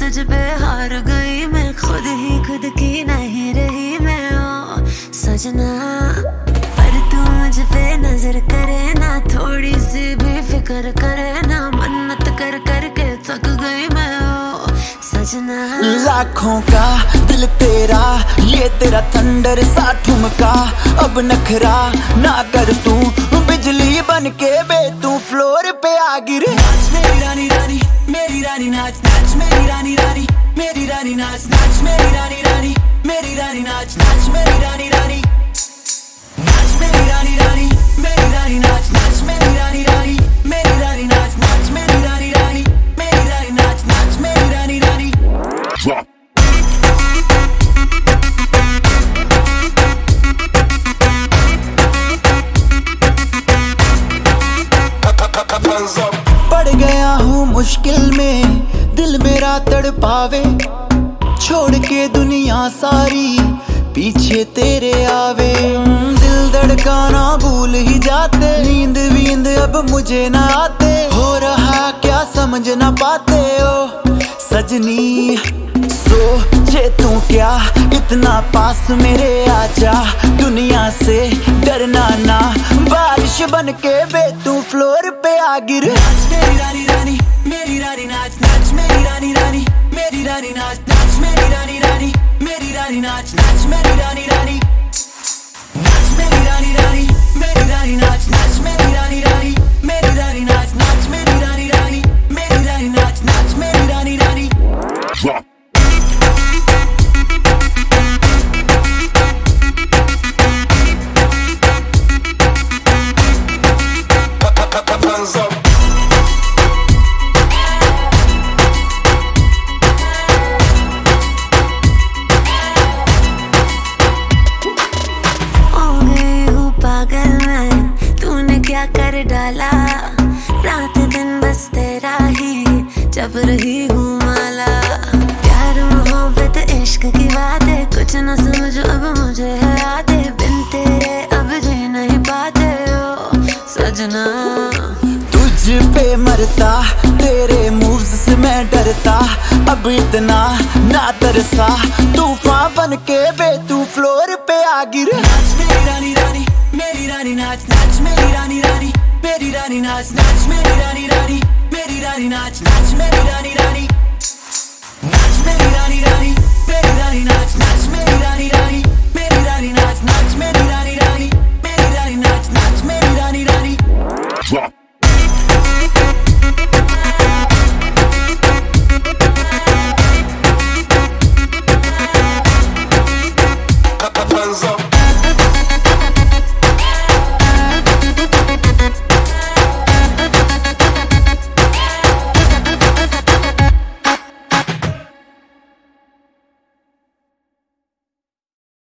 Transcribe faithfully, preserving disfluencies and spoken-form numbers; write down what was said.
तुझ पे हार गई मैं, खुद ही खुद की नहीं रही मैं ओ सजना। पर तू मुझ पे नजर करे ना, थोड़ी सी भी फिक्र करे ना, मन्नत कर कर के थक गई मैं ओ सजना। लाखों का दिल तेरा, ये तेरा थंडर सा ठुमका, अब नखरा ना कर तू, बिजली बन के बे तू फ्लोर पे आ गिरे। नाच मेरी रानी रानी मेरी रानी नाच, नाच मेरी रानी रानी मेरी रानी नाच, नाच मेरी रानी रानी मेरी रानी नाच, नाच मेरी रानी रानी नाच मेरी रानी रानी मेरी रानी नाच, नाच मेरी रानी रानी मेरी रानी नाच, नाच मेरी रानी रानी मेरी रानी नाच, नाच मेरी रानी रानी। पड़ गया हूँ मुश्किल में, दिल मेरा तड़पावे, छोड़ के दुनिया सारी पीछे तेरे आवे। दिल धड़काना भूल ही जाते, नींद वींद अब मुझे ना आते, हो रहा क्या समझ ना पाते ओ सजनी। सोचे तू क्या इतना पास मेरे आजा, दुनिया से डरना ना, बारिश बन के बे तू फ्लोर पे आ गिरे। नाच मेरी रानी रानी मेरी रानी नाच, नाच मेरी रानी रानी मेरी रानी नाच, नाच मेरी रानी रानी मेरी रानी नाच, नाच मेरी रानी रानी नाच मेरी रानी रानी मेरी रानी नाच, नाच मेरी रानी रानी मेरी रानी नाच, नाच मेरी रानी रानी मेरी रानी नाच, नाच मेरी रानी रानी। क्या कर डाला रात दिन बस तेरा ही जब रही हूँ माला। प्यार मोहब्बत इश्क की बातें कुछ न समझो अब मुझे है आते, बिन तेरे अब जी नहीं पाते ओ सजना। तुझ पे मरता तेरे मूव्स से मैं डरता, अब इतना ना तरसा, तूफान बन के बे तू फ्लोर पे आ गिरे। नाच मेरी रानी रानी मेरी रानी नाच, नाच मेरी रानी रानी मेरी रानी नाच, नाच मेरी रानी रानी मेरी रानी नाच, नाच मेरी रानी रानी नाच मेरी रानी रानी मेरी रानी नाच, नाच मेरी रानी रानी मेरी रानी नाच, नाच मेरी रानी रानी मेरी रानी नाच, नाच मेरी रानी रानी।